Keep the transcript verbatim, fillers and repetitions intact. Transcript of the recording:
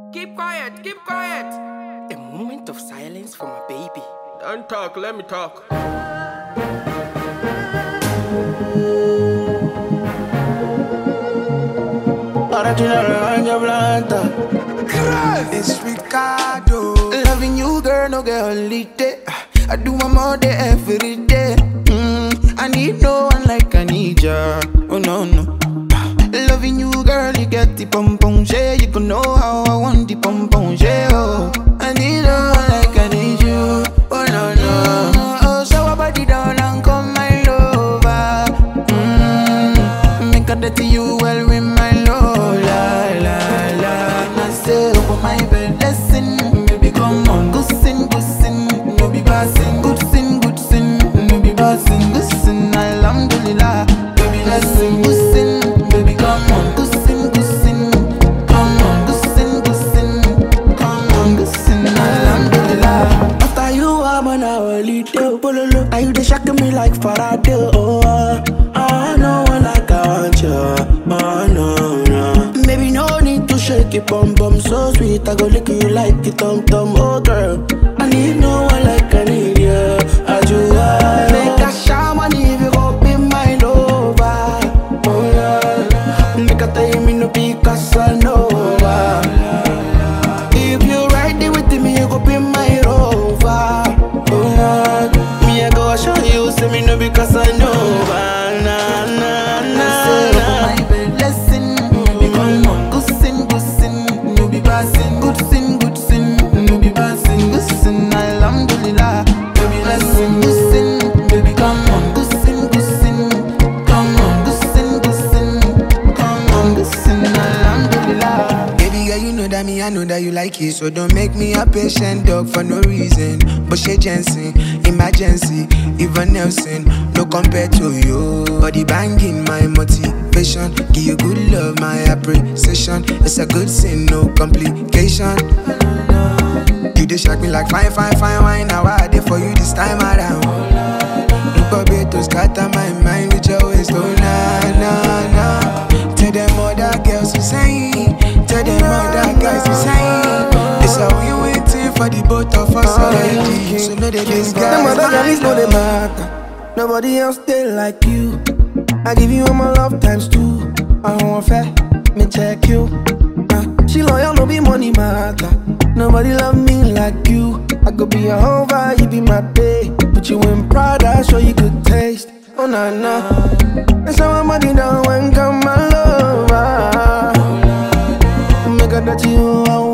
Keep quiet, keep quiet. A moment of silence for my baby. Don't talk, let me talk. It's Ricardo. Loving you, girl, no get holiday. I do my more day every day. Mm, I need no one like I need ya. Oh no no. Loving you, girl, you get the pom pom share. You can know how I want the pom pom share. Oh, I need no one like I need you. Oh no no. Oh, so I body down and come my lover. Mm, make a dirty you well with my love. La la la. I say over my bed, listen, baby, come on, good sin, good sin, no be passing, good sin, good sin, no be passing, good sin, alhamdulillah, baby, listen, good sin. Come on, good sin, good sin. Come on, good sin, good sin. Come on, good sin. Alhamdulillah. After you, I'm on a holiday. Bololo, are you the shocking me like Faraday? Oh, uh, I know one like I want you. Oh no, no. Maybe no need to shake it, bum bum so sweet. I go lick you like it, tum tum. Oh girl, I need no one like I need you. I do I make a shaman if you go be my lover. Oh yeah. Make a time in no be Casanova. If you ride it with me, you go be my rover. Oh yeah. Me I go show you, say me no be Casanova. Na na na. Say over my bed, listen. Baby, come on, good sin, good sin, no be passing. Good sin, good sin, no be passing. Good sin, alhamdulillah. Baby, listen, good sin, baby, come on, good sin, good sin, come on, good sin, good sin. Baby girl, you know that me, I know that you like it. So don't make me a patient dog for no reason. But she Jensen, emergency, Even Nelson, no compare to you. Body banging, my motivation. Give you good love, my appreciation. It's a good sin, no complication. You dey shock me like fine, fine, fine wine. Now I did for you this time around. Look up here to scatter my mind with your waist. Oh na na na. Tell them other girls who saying, tell them other guys who saying, it's how we waiting for the both of us already. So know that this guy. Them other guys know they matter. Nobody else they like you. I give you all my love times two. I want fair, me check you. Uh, she loyal, no be money matter. Nobody love me like you. I could be a hover, you be my babe. Put you in Prada, show you good taste. Oh na na. That's how my body down when come my lover. Make a that you